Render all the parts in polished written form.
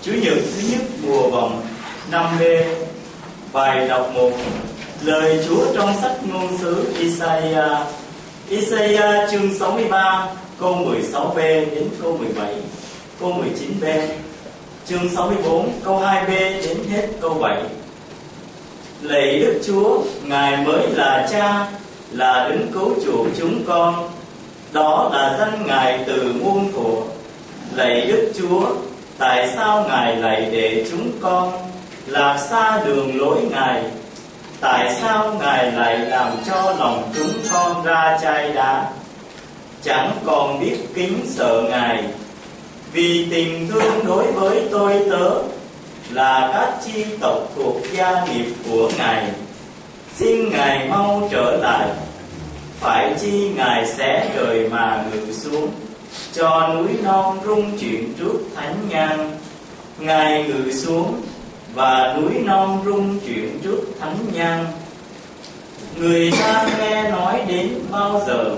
Chủ nhật thứ nhất mùa vọng 5B. Bài đọc 1. Lời Chúa trong sách ngôn sứ Isaiah. Isaiah chương 63 câu 16B đến câu 17, câu 19B. Chương 64 câu 2B đến hết câu 7. Lạy Đức Chúa, Ngài mới là Cha, là đấng cứu chuộc chúng con. Đó là danh Ngài từ muôn thuở. Lạy Đức Chúa, tại sao Ngài lại để chúng con lạc xa đường lối Ngài? Tại sao Ngài lại làm cho lòng chúng con ra chai đá, chẳng còn biết kính sợ Ngài? Vì tình thương đối với tôi tớ là các chi tộc thuộc gia nghiệp của Ngài. Xin Ngài mau trở lại, phải chi Ngài sẽ trời mà ngự xuống, cho núi non rung chuyển trước thánh nhang. Ngài ngự xuống và núi non rung chuyển trước thánh nhang. Người ta nghe nói đến bao giờ?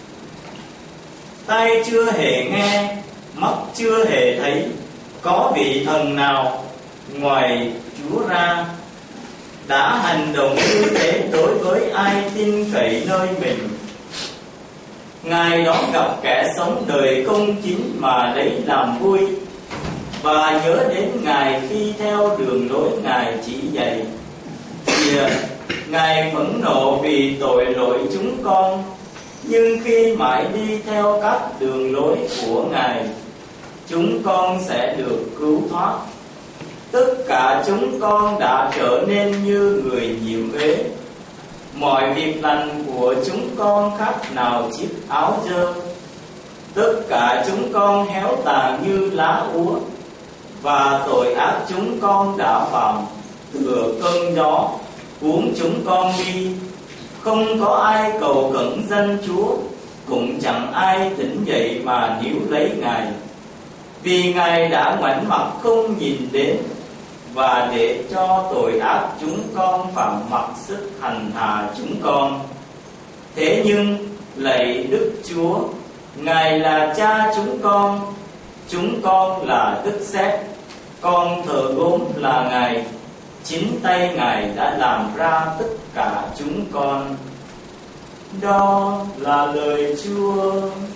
Tai chưa hề nghe, mắt chưa hề thấy, có vị thần nào ngoài Chúa ra đã hành động như thế đối với ai tin cậy nơi mình. Ngài đón gặp kẻ sống đời công chính mà lấy làm vui, và nhớ đến Ngài khi theo đường lối Ngài chỉ dạy. Kìa, Ngài phẫn nộ vì tội lỗi chúng con, nhưng khi mãi đi theo các đường lối của Ngài, chúng con sẽ được cứu thoát. Tất cả chúng con đã trở nên như người nhiễm ế. Mọi việc lành của chúng con khác nào chiếc áo dơ. Tất cả chúng con héo tàn như lá úa, và tội ác chúng con đã phạm thừa cơn gió cuốn chúng con đi. Không có ai cầu khẩn danh Chúa, cũng chẳng ai tỉnh dậy mà níu lấy Ngài. Vì Ngài đã ngoảnh mặt không nhìn đến, và để cho tội ác chúng con phạm mặc sức hành hạ chúng con. Thế nhưng lạy Đức Chúa, Ngài là Cha chúng con là Đức Sét, con thờ gốm là Ngài. Chính tay Ngài đã làm ra tất cả chúng con. Đó là lời Chúa.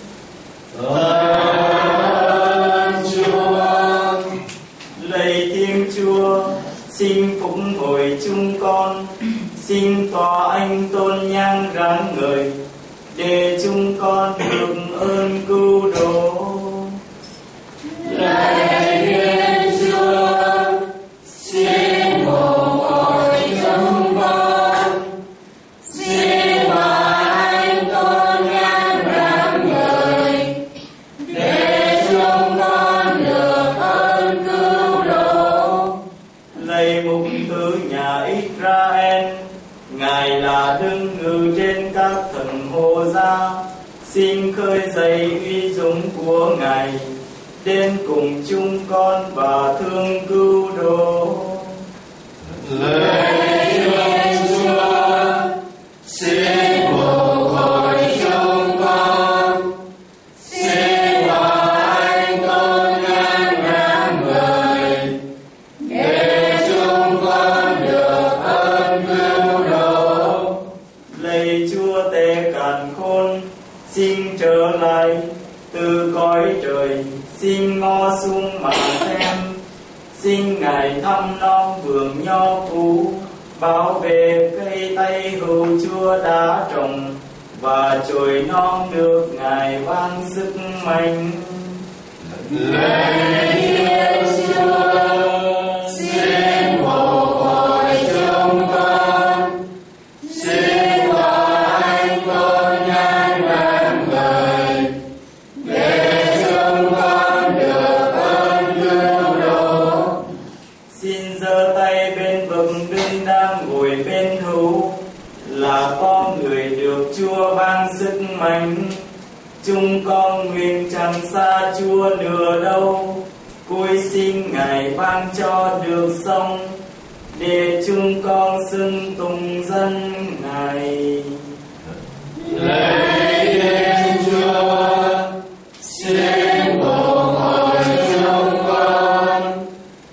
Lạy Thiên Chúa, xin phụng hồi chúng con, xin tòa Anh tôn nhang ráng ngời, để chúng con được ơn cứu độ. Lạy Thiên Chúa, xin phụng hồi chúng con, xin tòa Anh tôn nhang ráng ngời, để chúng con được ơn cứu độ. Lạy Mục tử nhà Israel, Ngài là đấng ngự trên các thần hô gia, xin khơi dậy uy dũng của Ngài, đến cùng chúng con và thương cứu độ. Lạy Thiên Chúa, xin phụng hồi chúng con, xin tòa Anh tôn nhang ráng ngời, để chúng con được ơn cứu độ. Lạy Chúa Tể càn khôn, xin trở lại từ cõi trời, xin ngó xuống mà xem. Xin Ngài thăm non vườn nho cũ, bảo vệ cây tay hữu Chúa đã trồng, và chồi non được Ngài ban sức mạnh. Lạy Thiên Chúa, xin phụng hồi chúng con, xin tòa Anh tôn nhang ráng ngời, để chúng con được ơn cứu độ. Xin giơ tay bên bậc đương đang ngồi bên hữu, là con người được Chúa ban sức mạnh. Chúng con nguyện chẳng xa Chúa nửa đâu, cúi xin Ngài ban cho được sống, để chúng con xưng tụng danh Ngài. Lạy Thiên Chúa, xin phụng hồi chúng con,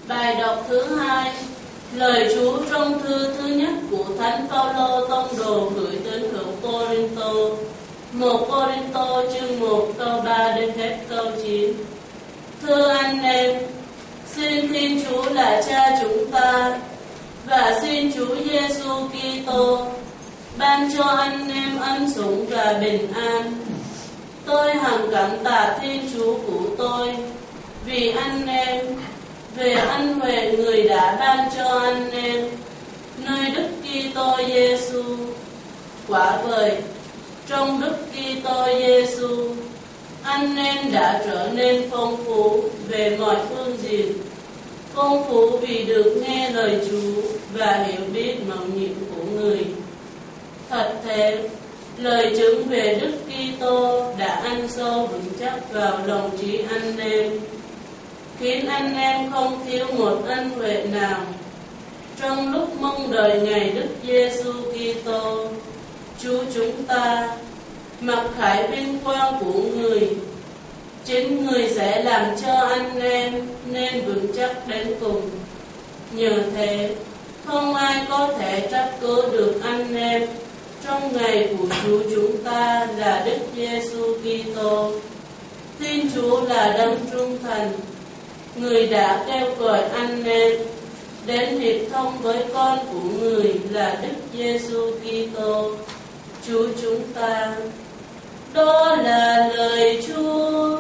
Bài đọc thứ 2. Lời Chúa trong thư thứ nhất của Thánh Phaolô tông đồ gửi đến hữu Cô-rinh-tô. 1 Cô-rinh-tô chương 1 câu 3 đến hết câu 9. Thưa anh em, xin Thiên Chúa là Cha chúng ta và xin Chúa Giêsu Kitô ban cho anh em ân sủng và bình an. Tôi hằng cảm tạ Thiên Chúa của tôi vì anh em, về ân huệ người đã ban cho anh em nơi Đức Kitô Giêsu. Quả vậy, trong Đức Kitô Giêsu, anh em đã trở nên phong phú về mọi phương diện, phong phú vì được nghe lời Chúa và hiểu biết mầu nhiệm của người. Thật thế, lời chứng về Đức Kitô đã ăn sâu vững chắc vào lòng trí anh em, khiến anh em không thiếu một ân huệ nào. Trong lúc mong đợi ngày Đức Giêsu Kitô, Chúa chúng ta, mặc khải vinh quang của người, chính người sẽ làm cho anh em nên vững chắc đến cùng. Nhờ thế, không ai có thể trách cứ được anh em trong ngày của Chúa chúng ta là Đức Giêsu Kitô. Thiên Chúa là đấng trung thành, người đã kêu gọi anh em đến hiệp thông với con của người là Đức Giêsu Kitô, Chúa chúng ta. Đó là lời Chúa.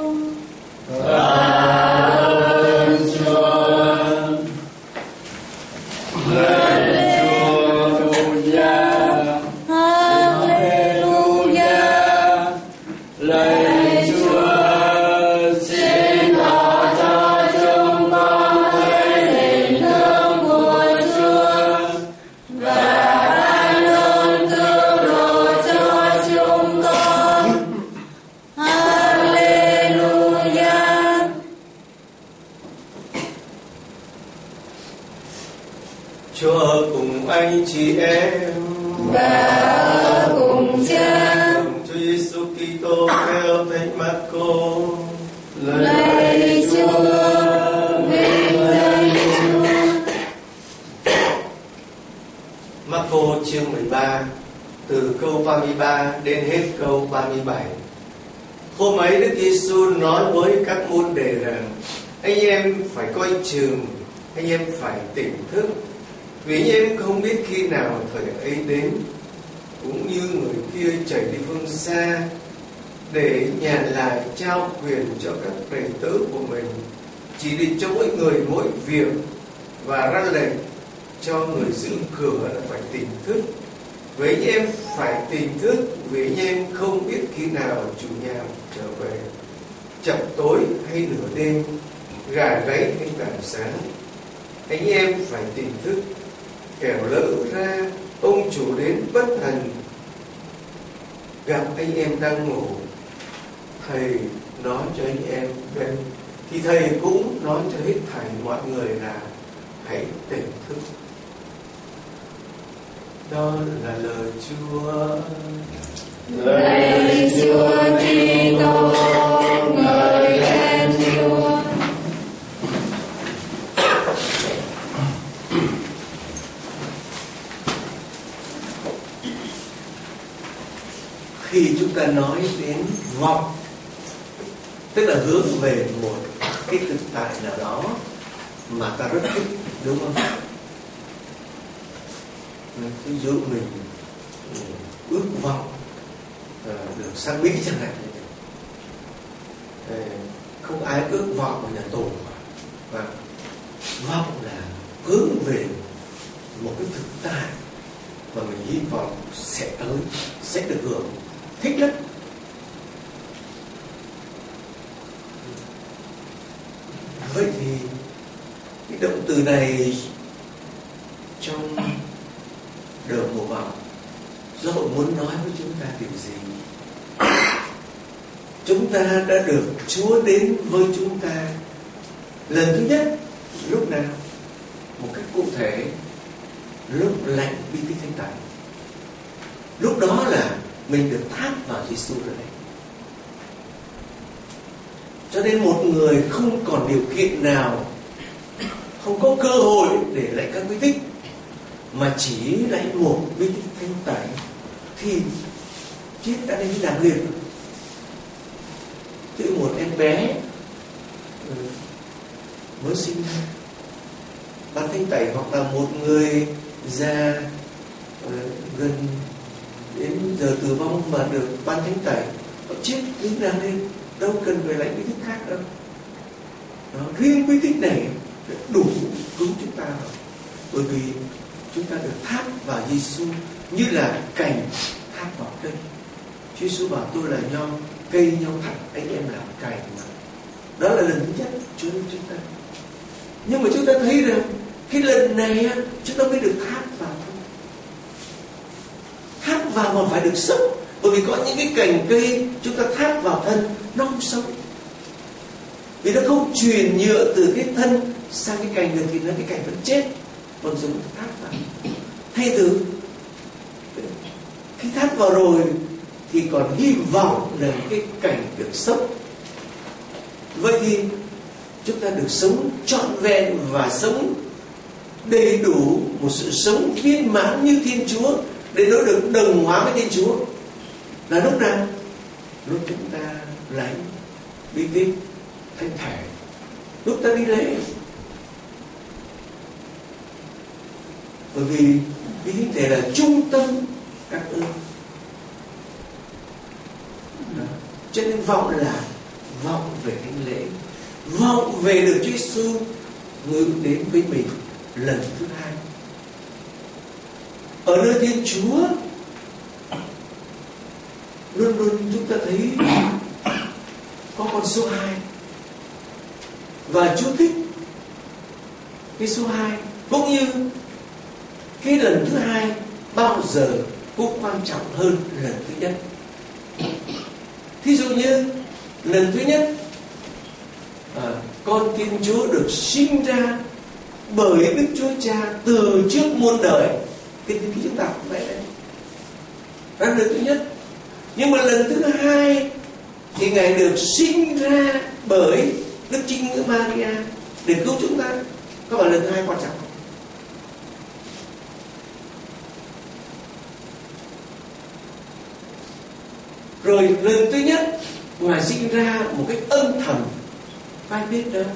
Ơn Chúa. Chúa cùng anh chị em và cùng Cha. Chúa Giêsu Kitô theo Thánh Marco. Lạy Chúa, vinh danh Chúa. Marco chương 13 từ câu 33 đến hết câu 37. Hôm ấy Đức Giêsu nói với các môn đệ rằng: anh em phải coi chừng, anh em phải tỉnh thức, vì anh em không biết khi nào thời ấy đến. Cũng như người kia chạy đi phương xa để nhà lại trao quyền cho các đầy tớ của mình, chỉ định cho mỗi người mỗi việc, và ra lệnh cho người giữ cửa là phải tỉnh thức. Vậy anh em phải tỉnh thức, vì anh em không biết khi nào chủ nhà trở về, chập tối hay nửa đêm, gà gáy hay rạng sáng. Anh em phải tỉnh thức, kẻo lỡ ra ông chủ đến bất thần gặp anh em đang ngủ. Thầy nói cho anh em vậy, thì thầy cũng nói cho hết thảy mọi người là hãy tỉnh thức. Đó là lời Chúa. Lạy Chúa Kitô, ngợi khen Chúa. Khi chúng ta nói đến vọng, tức là hướng về một cái thực tại nào đó mà ta rất thích, đúng không? Ví dụ mình ước vọng được sang Mỹ chẳng hạn, không ai ước vọng ở nhà tù, và vọng là hướng về một cái thực tại mà mình hy vọng sẽ tới, sẽ được hưởng, thích lắm. Vậy thì cái động từ này trong đời mùa vọng, giáo hội muốn nói với chúng ta điều gì? Chúng ta đã được Chúa đến với chúng ta lần thứ nhất lúc nào? Một cách cụ thể, lúc lạnh bi tích thánh tẩy. Lúc đó là mình được thác vào Giêsu rồi đấy. Cho nên một người không còn điều kiện nào không có cơ hội để lạy các bí tích, mà chỉ lạy một bí tích thanh tẩy thì chết đã đến cái đàng liền. Chứ một em bé mới sinh ra ban thanh tẩy, hoặc là một người già gần đến giờ tử vong mà được ban thanh tẩy, họ chết đến đàng liền, đâu cần phải lạy bí tích khác đâu. Đó, riêng bí tích này đủ cứu chúng ta rồi, bởi vì chúng ta được tháp vào Giêsu như là cành tháp vào cây. Chúa Giêsu bảo tôi là nho, cây nho thạch, anh em là cành mà. Đó là lần thứ nhất Chúa đến chúng ta. Nhưng mà chúng ta thấy rằng cái lần này chúng ta mới được tháp vào thôi. Tháp vào mà phải được sống, bởi vì có những cái cành cây chúng ta tháp vào thân nó không sống, vì nó không truyền nhựa từ cái thân sang cái cành được, thì nó cái cành vẫn chết. Còn dùng tháp vào, thay từ khi tháp vào rồi thì còn hy vọng là cái cành được sống. Vậy thì chúng ta được sống trọn vẹn và sống đầy đủ một sự sống viên mãn như Thiên Chúa, để nó được đồng hóa với Thiên Chúa. Là lúc nào? Lúc chúng ta lấy bí tích thanh thể, lúc ta đi lễ. Bởi vì bí tích thể là trung tâm các ơn. Cho nên vọng là vọng về thánh lễ, vọng về được Chúa Giêsu ngự đến với mình lần thứ hai. Ở nơi Thiên Chúa luôn luôn chúng ta thấy có con số 2, và Chúa thích cái số 2, cũng như cái lần thứ hai bao giờ cũng quan trọng hơn lần thứ nhất. Thí dụ như lần thứ nhất con Thiên Chúa được sinh ra bởi Đức Chúa Cha từ trước muôn đời. Cái chúng ta cũng vậy đấy. Đó là lần thứ nhất. Nhưng mà lần thứ hai thì Ngài được sinh ra bởi Đức Trinh Nữ Maria để cứu chúng ta. Có phải lần thứ hai quan trọng không? Rồi lần thứ nhất Ngài sinh ra một cách âm thầm, ai biết đâu,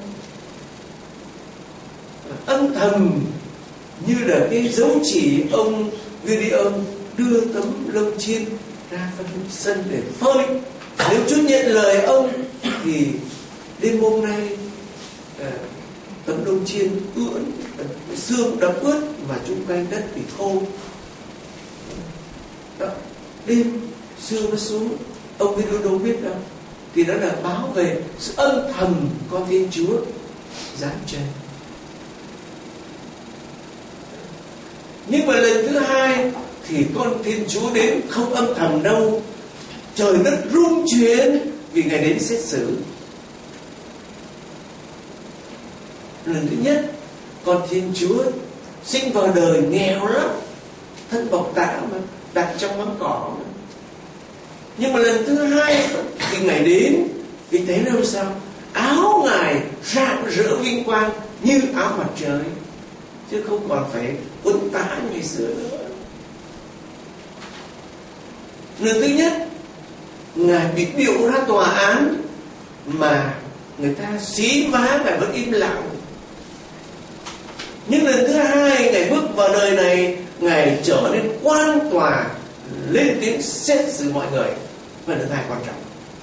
âm thầm như là cái dấu chỉ ông Gideon đưa tấm lông chiên ra phân sân để phơi. Nếu Chúa nhận lời ông thì đêm hôm nay tấm lông chiên ưỡn, xương đóng ướt mà chung quanh đất thì khô. Đó, đêm xương nó xuống, ông Gideon đâu biết đâu, thì đó là báo về sự âm thầm con Thiên Chúa giáng trần. Nhưng mà lần thứ hai thì con Thiên Chúa đến không âm thầm đâu, trời đất rung chuyển vì Ngài đến xét xử. Lần thứ nhất con Thiên Chúa sinh vào đời nghèo lắm, thân bọc tã mà đặt trong mắm cỏ mà. Nhưng mà lần thứ hai thì Ngài đến, vì thế làm sao áo Ngài rạng rỡ vinh quang như áo mặt trời, chứ không còn phải quấn tã như ngày xưa nữa. Lần thứ nhất Ngài bị biểu ra tòa án mà người ta xí vá Ngài vẫn im lặng. Nhưng lần thứ hai Ngài bước vào đời này, Ngài trở nên quan tòa, lên tiếng xét xử mọi người. Và lần thứ hai quan trọng.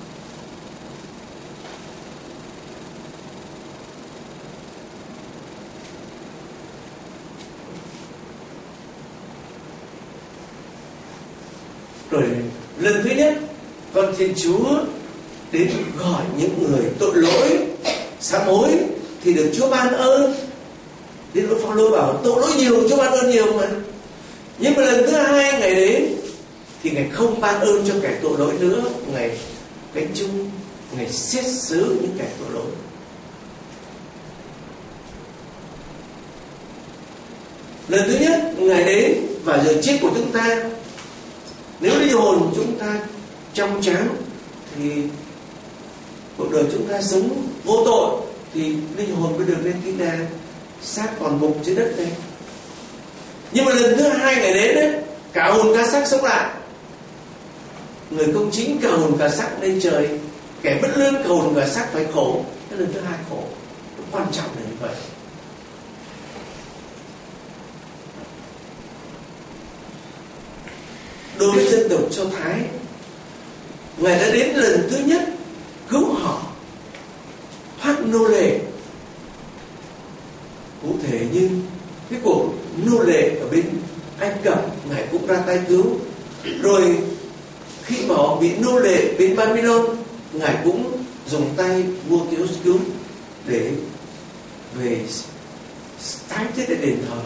Rồi lần thứ nhất con Thiên Chúa đến gọi những người tội lỗi sám hối thì được Chúa ban ơn. Đến lúc Phaolô bảo tội lỗi nhiều Chúa ban ơn nhiều mà. Nhưng mà lần thứ hai Ngài đến thì Ngài không ban ơn cho kẻ tội lỗi nữa, Ngài gánh chung, Ngài xét xử những kẻ tội lỗi. Lần thứ nhất Ngài đến và giờ chết của chúng ta, nếu linh hồn chúng ta trong trắng thì cuộc đời chúng ta sống vô tội thì linh hồn mới được lên thiên đàng. xác còn mục dưới đất này. Nhưng mà lần thứ hai Ngài đến đấy, cả hồn cả xác sống lại. Người công chính cả hồn cả xác lên trời, kẻ bất lương cả hồn cả xác phải khổ. Cái lần thứ hai khổ, nó quan trọng là như vậy. Đối với dân tộc Do Thái, Ngài đã đến lần thứ nhất cứu họ thoát nô lệ. Cụ thể như cái cuộc nô lệ ở bên Ai Cập, Ngài cũng ra tay cứu. Rồi khi mà họ bị nô lệ bên Babylon, Ngài cũng dùng tay vua cứu để về tái thiết lại đền thờ.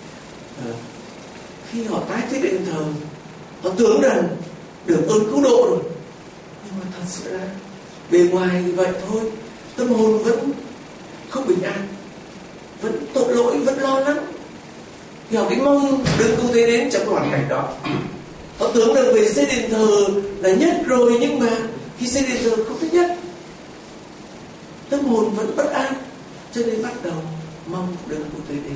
Khi họ tái thiết đền thờ, họ tưởng rằng được ơn cứu độ rồi, nhưng mà thật sự là bề ngoài thì vậy thôi, tâm hồn vẫn không bình an, vẫn tội lỗi, vẫn lo lắng. Thì họ kính mong đừng cứu thế đến trong hoàn cảnh đó. Họ tưởng rằng về xây đền thờ là nhất rồi, nhưng mà khi xây đền thờ không thấy nhất, tâm hồn vẫn bất an, cho nên bắt đầu mong đừng cứu thế đến.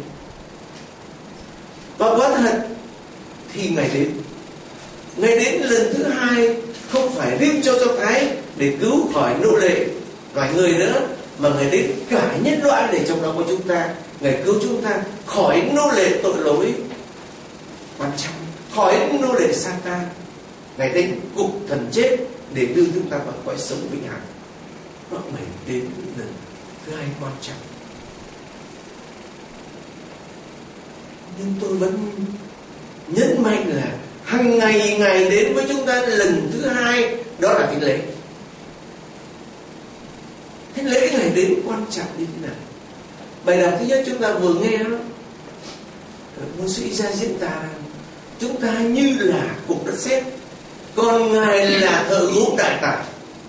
Và quả thật thì Ngài đến. Ngài đến lần thứ hai không phải riêng cho Do Thái để cứu khỏi nô lệ loài người nữa, mà Ngài đến cả nhân loại để trong đó có chúng ta. Ngài cứu chúng ta khỏi nô lệ tội lỗi quan trọng, khỏi nô lệ Satan. Ngài đến cục thần chết để đưa chúng ta vào cõi sống vĩnh hằng. Đó Ngài đến lần thứ hai quan trọng. Nhưng tôi vẫn nhấn mạnh là hàng ngày Ngài đến với chúng ta lần thứ hai, đó là thánh lễ. Thánh lễ Ngài đến quan trọng như thế nào? Bài đọc thứ nhất chúng ta vừa nghe đó, ngôn sứ Isa diễn tả chúng ta như là cục đất sét, còn Ngài là thợ gốm đại tài.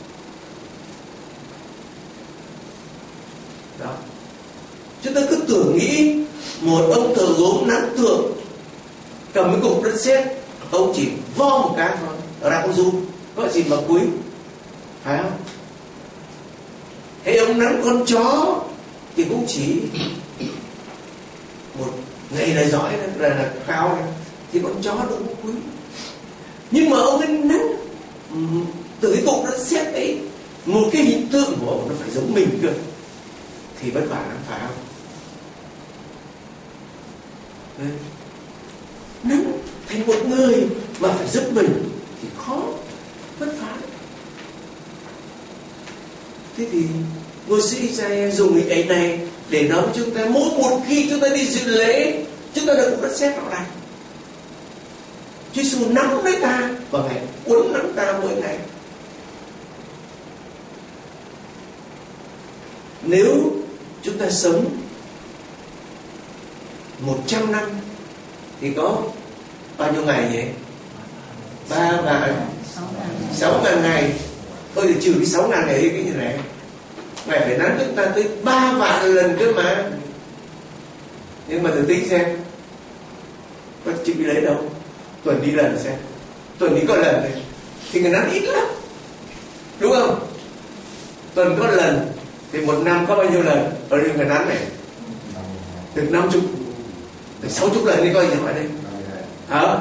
Đó, chúng ta cứ tưởng nghĩ một ông thợ gốm nắn tượng cầm cái cục đất sét, ông chỉ vo một cái thôi, ra con run, có gì mà quý, phải không? Hay ông nắn con chó thì cũng chỉ một ngày là giỏi là cao này, thì con chó đâu có quý. Nhưng mà ông ấy nắn từ cái cục đất sét ấy, một cái hình tượng của ông nó phải giống mình cơ, thì vất vả lắm, phải không? Đấy. Nắn thành một người mà phải giúp mình thì khó, vất vả. Thế thì ngôi sứ Isaiah dùng hình ảnh này để nói với chúng ta, mỗi một khi chúng ta đi dự lễ, chúng ta được đất sét vào này. Chúa Giêsu nắm lấy ta và Ngài uốn nắm ta mỗi ngày. Nếu chúng ta sống 100 năm thì có bao nhiêu ngày nhỉ? 6.000 ngày. Thôi thì trừ cái 6.000 ngày đi cái như này, Ngài phải nắn chúng ta tới 3 vạn lần cơ mà. Nhưng mà thử tính xem, có chịu đi lấy đâu? Tuần đi lần xem, tuần đi có lần này thì Ngài nắn ít lắm, đúng không? Tuần có lần thì một năm có bao nhiêu lần? Ở đây Ngài nắn này được 50, được 60 lần đi coi gì hỏi đây. Hả?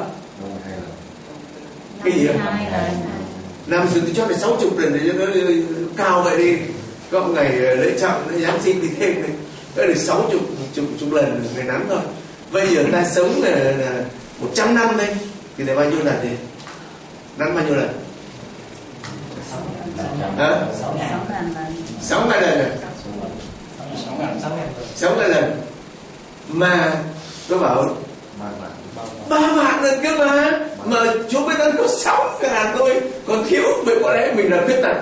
Cái gì ạ? Năm xưa tôi cho là 60 lần để cho nó cao vậy đi. Có một ngày lễ trọng, Giáng sinh thì thêm này, có được 60 lần Ngài nắn thôi. Bây giờ ta sống là 100 năm đây thì là bao nhiêu lần thì nắn bao nhiêu lần? 6.000 lần à? 6.000 lần. Mà tôi bảo 3 vạn lần cơ mà Chúa mới đang có 6.000 thôi, còn thiếu vậy có lẽ mình là khuyết tật.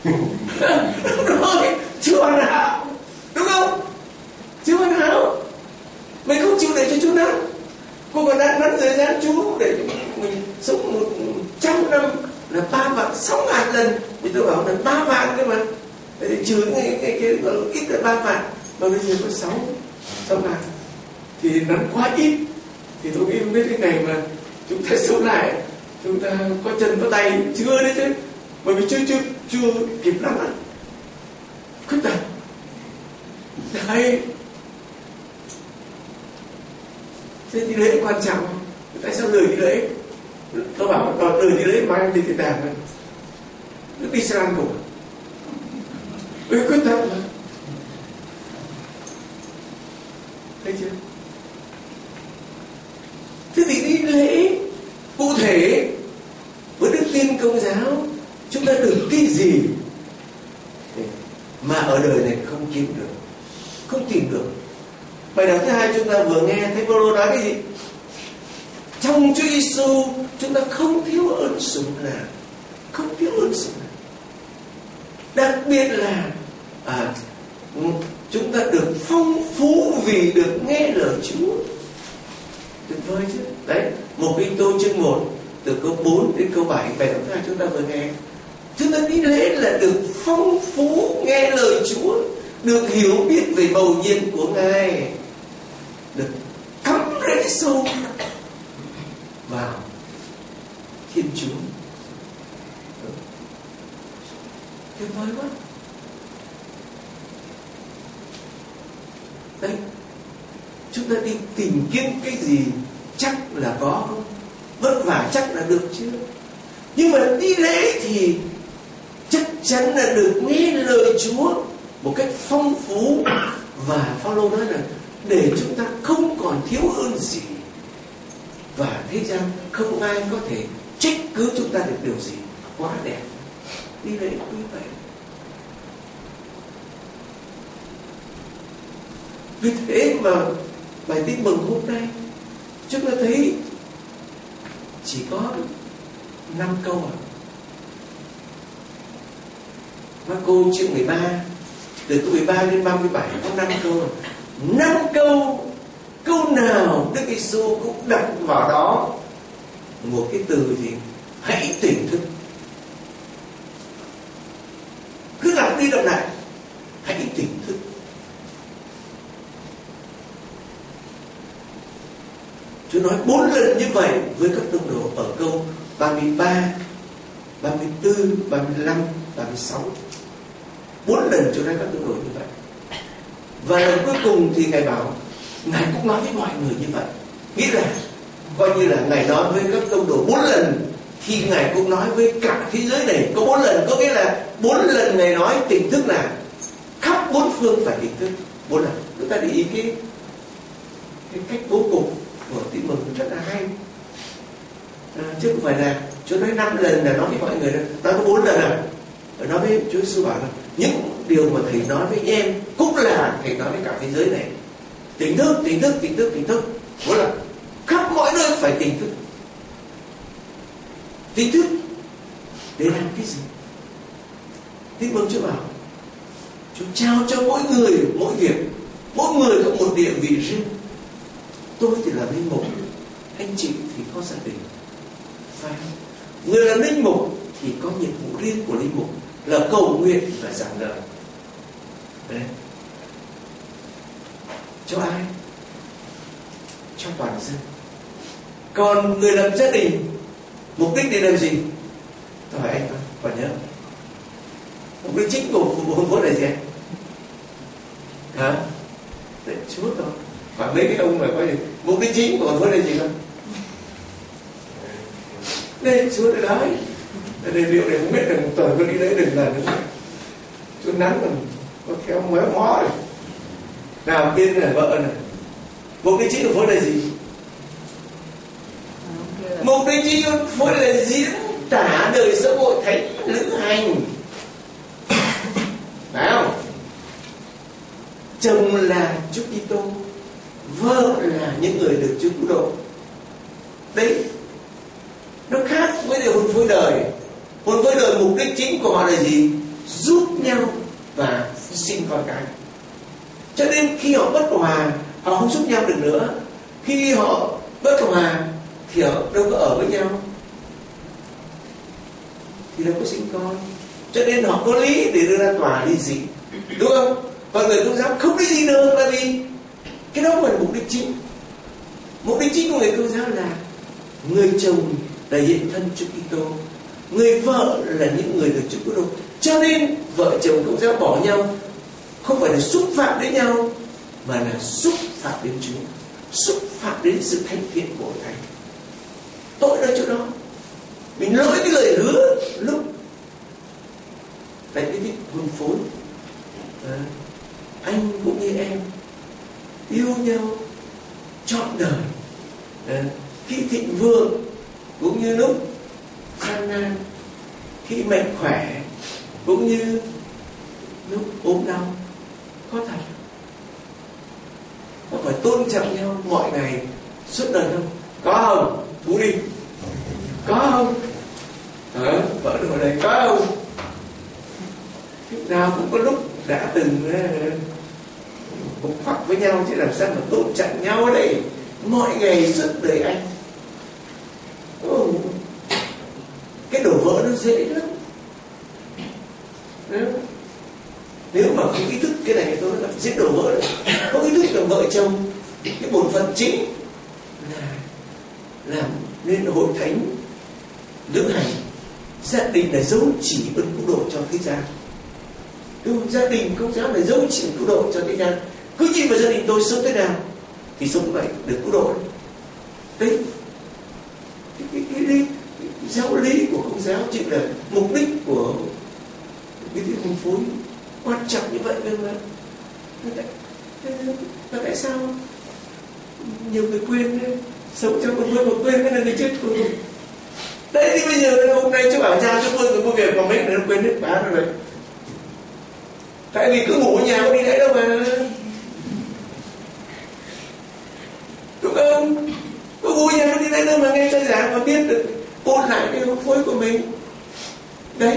Rồi chưa hoàn hảo, đúng không? Chưa hoàn hảo, mình không chịu để cho Chúa nắn. Cô còn đang nắn thời gian Chúa để mình sống 100 năm là 3 vạn 6.000 lần, thì tôi bảo là 3 vạn cơ mà, để trừ cái ít là 3 vạn, mà bây giờ có 6 ngàn thì nắn quá ít. Thì tôi nghĩ không biết cái ngày mà chúng ta sống lại, chúng ta có chân có tay chưa đấy chứ, bởi vì chưa kịp nắn khuyết tật. Đấy, Thế đi lễ quan trọng, tại sao lười đi lễ? Tôi bảo còn lười đi lễ mai em đi thiên đàng thôi. Cứ đi xe lăn cùng. Quyết tâm mà. Thấy chưa? Thế thì đi lễ cụ thể với đức tin Công giáo, chúng ta được cái gì mà ở đời này không kiếm được, không tìm được? Bài đọc thứ hai chúng ta vừa nghe thấy Phaolô nói cái gì? Trong Chúa Giêsu chúng ta không thiếu ơn sủng nào, không thiếu ơn sủng nào. Đặc biệt là chúng ta được phong phú vì được nghe lời Chúa. Tuyệt vời chứ? Đấy, một Cô-rinh-tô chương 1 từ câu 4 đến câu 7, bài đọc thứ hai chúng ta vừa nghe. Chúng ta đi lễ là được phong phú nghe lời Chúa, được hiểu biết về mầu nhiệm của Ngài, được cắm rễ sâu vào Thiên Chúa. Tuyệt vời quá. Đấy, chúng ta đi tìm kiếm cái gì chắc là có không? Vất vả chắc là được chưa? Nhưng mà đi lễ thì chắc chắn là được nghe lời Chúa một cách phong phú. Và Phaolô nói là để chúng ta không còn thiếu ơn gì, và thế gian không ai có thể trách cứ chúng ta được điều gì. Quá đẹp. Đi lễ quý vậy. Vì thế mà bài tin mừng hôm nay chúng ta thấy chỉ có 5 câu à. Marco chương 13 từ câu 13 đến 37 có 5 câu à. 5 câu, câu nào Đức Giêsu cũng đặt vào đó một cái từ gì? Hãy tỉnh thức. Cứ lặp đi lặp lại, hãy tỉnh thức. Chúa nói 4 lần như vậy với các tông đồ ở câu 33, 34, 35, 36. 4 lần Chúa nói các tông đồ như vậy. Và lần cuối cùng thì Ngài bảo Ngài cũng nói với mọi người như vậy. Nghĩa là coi như là Ngài nói với các tông đồ 4 lần thì Ngài cũng nói với cả thế giới này có 4 lần. Có nghĩa là 4 lần Ngài nói tỉnh thức là khắp 4 phương phải tỉnh thức 4 lần. Chúng ta để ý cái cách bố cục của tin mừng rất là hay. Chứ không phải là Chúa nói 5 lần là nói với mọi người đâu. Nói có 4 lần à? Nói với Chúa Giêsu bảo là những điều mà Thầy nói với em cũng là Thầy nói với cả thế giới này. Tỉnh thức, tỉnh thức, tỉnh thức, tỉnh thức. Mỗi lần khắp mọi nơi phải tỉnh thức. Tỉnh thức để làm cái gì? Tin mừng Chúa bảo Chúa trao cho mỗi người mỗi việc, mỗi người có một địa vị riêng. Tôi thì là linh mục, anh chị thì có gia đình, phải không? Người là linh mục thì có nhiệm vụ riêng của linh mục là cầu nguyện và giảng lời. Đấy. Cho ai? Cho toàn dân. Còn người lập gia đình mục đích để làm gì? Tôi hỏi anh còn nhớ mục đích chính của hôn phối là gì anh? Hả? Để Chúa thôi. Và mấy cái ông mà có gì mục đích chính của hôn phối là gì không? Nên Chúa đã nói để liệu để không biết được một tuần có đi lễ đừng lần nữa. Chúa nắng còn có kéo méo mó rồi. Nào tiên là vợ này. Mục đích chính của phối là gì? Mục đích chính của phối là diễn tả đời xã hội thánh lữ hành. Phải không? Chồng là Chúa Kitô, vợ là những người được Chúa cứu độ. Đấy, nó khác với điều hôn phối đời. Hôn phối đời mục đích chính của họ là gì? Giúp nhau và sinh con cái. Cho nên khi họ bất hòa, họ không giúp nhau được nữa. Khi họ bất hòa thì họ đâu có ở với nhau, thì đâu có sinh con. Cho nên họ có lý để đưa ra tòa ly dị, đúng không? Còn người Công giáo không ly dị được, là vì cái đó là mục đích chính. Mục đích chính của người Công giáo là người chồng là hiện thân Chúa Kitô, người vợ là những người được Chúa cứu độ. Cho nên vợ chồng Công giáo bỏ nhau không phải là xúc phạm đến nhau, mà là xúc phạm đến Chúa. xúc phạm đến sự thánh thiện của Thầy. Tội ở chỗ đó. Mình lỗi cái lời hứa lúc tại cái hôn phối, anh cũng như em yêu nhau trọn đời, khi thịnh vượng cũng như lúc gian nan, khi mạnh khỏe cũng như lúc ốm đau. Có thật có phải tôn trọng nhau mọi ngày suốt đời không? Có không? Phú đi. Có không? Vợ được ở đây có không? Lúc nào cũng có lúc đã từng bộc phát với nhau, chứ làm sao mà tôn trọng nhau đây mọi ngày suốt đời anh. Cái đổ vỡ nó dễ lắm. Nếu mà không ý thức cái này tôi nói dễ đổ vỡ. Không ý thức là vợ chồng, cái bổn phận chính là làm nên hội thánh lữ hành. Gia đình là dấu chỉ ơn cứu độ cho thế gian. Đúng không? Gia đình công giáo là dấu chỉ cứu độ cho thế gian. Cứ nhìn vào gia đình tôi sống thế nào thì sống vậy được cứu độ. Đấy, cái giáo lý của công giáo chỉ là mục đích của cái việc hôn phối quan trọng như vậy cơ mà. Tại sao nhiều người quên đấy, sống trong một phương mà quên cái là người chết của mình. Đấy thì bây giờ hôm nay chú bảo ra chú phương người mua việc mà mấy người nó quên hết bán rồi. Tại vì cứ ngủ ở nhà có đi đấy đâu mà, đúng không? Cứ ngủ ở nhà có đi đấy đâu mà nghe cho giảng mà biết được ôn lại cái hôn phối của mình. Đấy,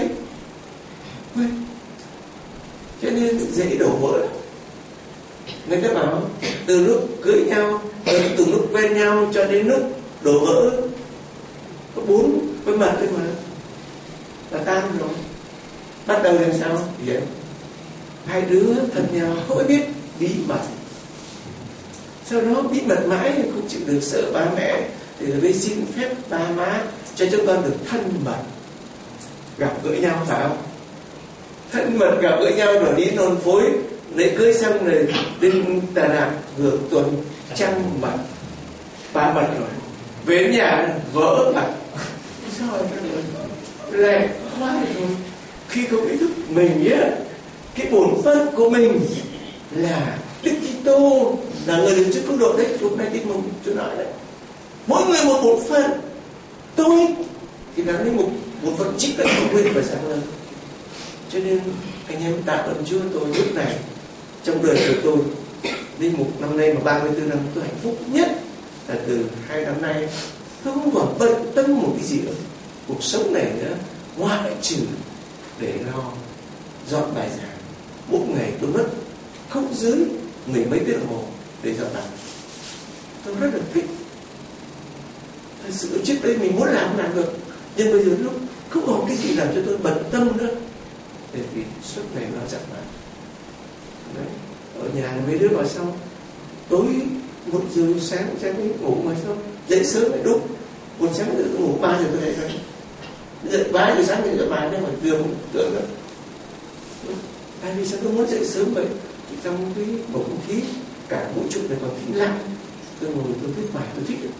cho nên dễ đổ vỡ lắm. Người ta bảo từ lúc cưới nhau, từ lúc quen nhau cho đến lúc đổ vỡ có 4 cái mật thôi mà là tan rồi. Bắt đầu làm sao? Vậy hai đứa thân nhau không biết bí mật, sau đó bí mật mãi không chịu được, sợ ba mẹ thì mới xin phép ba má cho chúng con được thân mật gặp gỡ nhau, phải không? Thân mật gặp gỡ nhau rồi đi hôn phối, lễ cưới xong rồi đến Đà Lạt hưởng tuần trăng mật, ba mật rồi về nhà vỡ mật. Sao lại quá rồi? Khi không ý thức mình á, cái bổn phận của mình là Đức Kitô, là người đứng trước cứu độ đấy. Hôm nay tin mừng tôi nói đấy, mỗi người một bổn phận. Tôi thì làm nên một bổn phận chính là không quên và sáng lên. Cho nên anh em tạ ơn Chúa, tôi lúc này trong đời của tôi linh mục năm nay mà 34 năm, tôi hạnh phúc nhất là từ 2 năm nay tôi không còn bận tâm một cái gì nữa cuộc sống này nữa, ngoại trừ để lo dọn bài giảng. Mỗi ngày tôi mất không dưới 10 mấy tiếng đồng hồ để dọn bài. Tôi rất là thích. Thật sự trước đây mình muốn làm được, nhưng bây giờ lúc không còn cái gì làm cho tôi bận tâm nữa, để vì suốt ngày lo dọn bài. Đấy, ở nhà mấy đứa vào xong tối 1 giờ sáng sẽ ngủ mà xong dậy sớm lại đúng 1 sáng nữa ngủ 3 giờ tôi dậy rồi. Dậy 3 giờ sáng thì dậy bài nên phải tưởng nữa. Tại vì sao tôi muốn dậy sớm vậy? Thì trong cái bầu không khí cả vũ trụ này còn tĩnh lặng, tôi ngồi tôi viết bài tôi thích.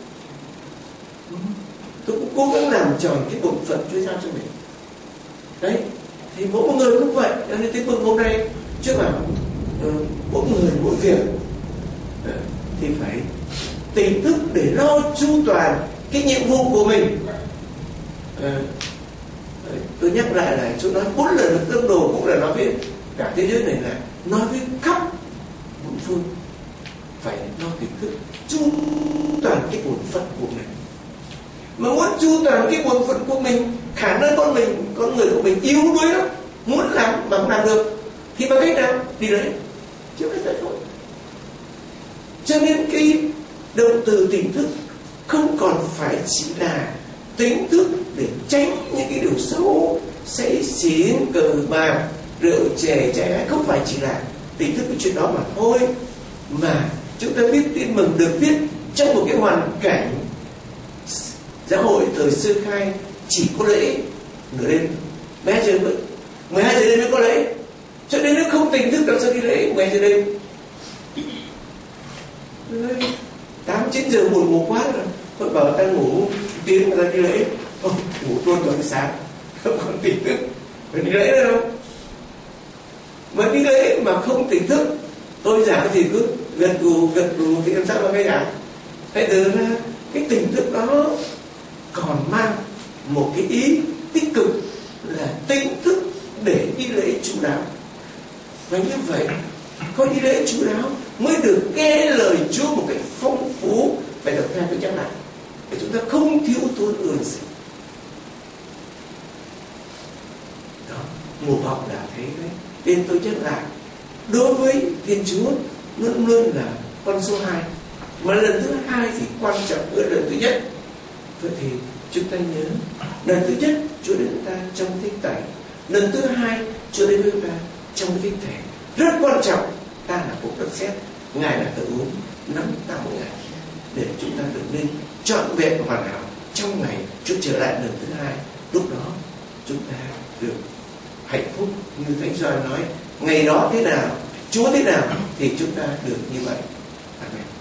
Tôi cũng cố gắng làm tròn cái bổn phận Chúa giao cho mình. Đấy, thì mỗi một người cũng vậy. Cho nên Tin Mừng hôm nay trước bảo mỗi người mỗi việc thì phải tỉnh thức để lo chu toàn cái nhiệm vụ của mình. Tôi nhắc lại là Chúa nói 4 lần là tông đồ, cũng là nói với cả thế giới này, là nói với khắp bốn phương phải lo tỉnh thức chu toàn cái bổn phận của mình. Mà muốn chu toàn cái bổn phận của mình, khả năng con người của mình yếu đuối lắm, muốn làm mà không làm được thì bằng cách nào? Đi đấy, chứ không phải thôi. Cho nên cái động từ tỉnh thức không còn phải chỉ là tỉnh thức để tránh những cái điều xấu, say xỉn, cờ bạc, rượu chè, trái, không phải chỉ là tỉnh thức cái chuyện đó mà thôi. Mà chúng ta viết Tin Mừng được viết trong một cái hoàn cảnh giáo hội thời sơ khai chỉ có lễ nửa đêm, 12 giờ đêm mới có lễ. Cho nên nó không tỉnh thức làm sao đi lễ 12 giờ đêm. 8 8-9 giờ buồn ngủ quá rồi, tôi bảo ta ngủ tiếng người ta đi lễ, ngủ luôn rồi sáng không còn tỉnh thức, phải đi lễ nữa đâu. Mà đi lễ mà không tỉnh thức, tôi giảng thì cứ gật gù thì làm sao mà nghe giảng. Hãy từ ra cái tỉnh thức đó còn mang một cái ý tích cực là tỉnh thức để đi lễ chu đáo. Và như vậy có đi lễ chu đáo mới được nghe lời Chúa một cách phong phú. Phải đọc theo tôi nhắc lại để chúng ta không thiếu thốn ơn gì. Đó, mùa vọng là thế đấy. Nên tôi nhắc lại, đối với Thiên Chúa luôn luôn là con số 2, mà lần thứ 2 thì quan trọng hơn lần thứ nhất. Vậy thì chúng ta nhớ, lần thứ nhất Chúa đến chúng ta trong thánh tẩy, lần thứ 2 Chúa đến với chúng ta trong thánh thể. Rất quan trọng, ta là cuộc đất xét, Ngài là tự uống nắm ta một ngày để chúng ta được nên trọn vẹn hoàn hảo trong ngày Chúa trở lại lần thứ 2. Lúc đó chúng ta được hạnh phúc như Thánh Gioan nói, ngày đó thế nào, Chúa thế nào thì chúng ta được như vậy. Amen.